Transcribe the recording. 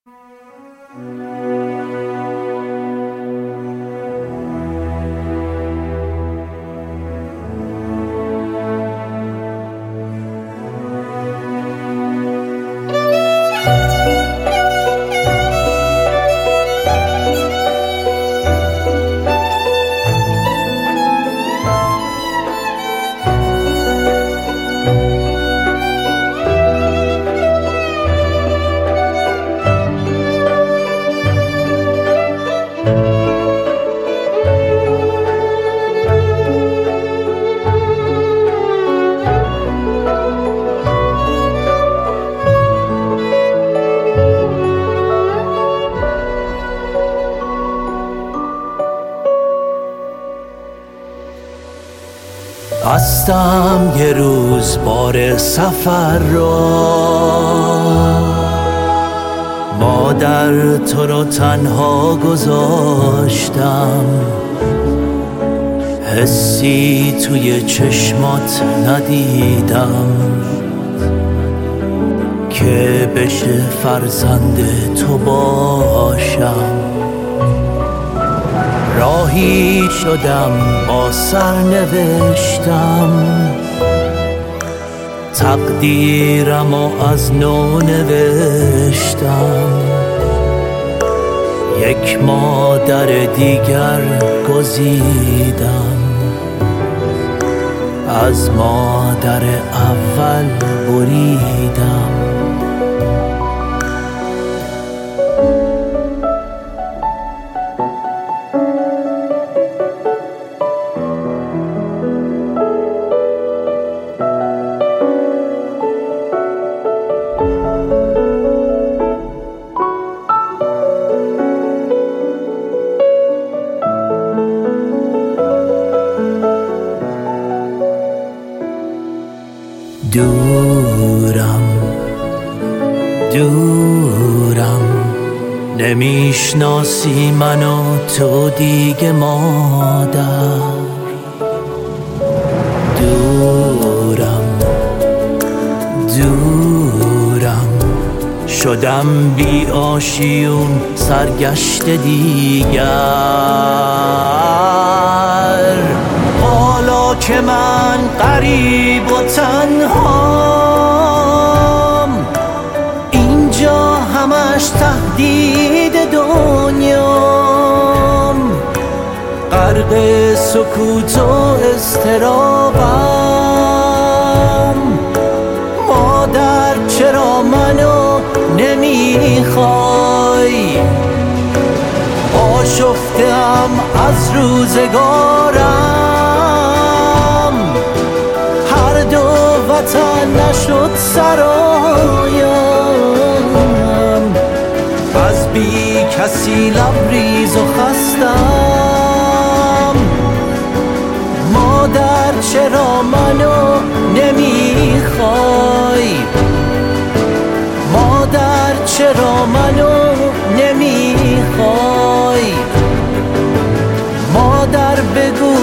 بستم یه روز بار سفر را، مادر تو رو تنها گذاشتم، حسی توی چشمات ندیدم که بشه فرزند تو باشم. راهی شدم با سرنوشتم، تقدیرم و از نو نوشتم. یک مادر دیگر گزیدم، از مادر اول بریدم. دورم نمیشناسی منو تو دیگه مادر. دورم شدم بی آشیون سرگشت دیگر. حالا که من غریب و تنهام، اینجا همش تهدید دنیام، غرق سکوت و اضطرابم. مادر چرا منو نمیخوای؟ آشفته‌ام از روزگارم، هر دو وطن نشد سرایم. از بی کسی لبریز و خستم. مادر چرا منو نمیخوای؟ مادر چرا منو نمیخوای؟ مادر بگو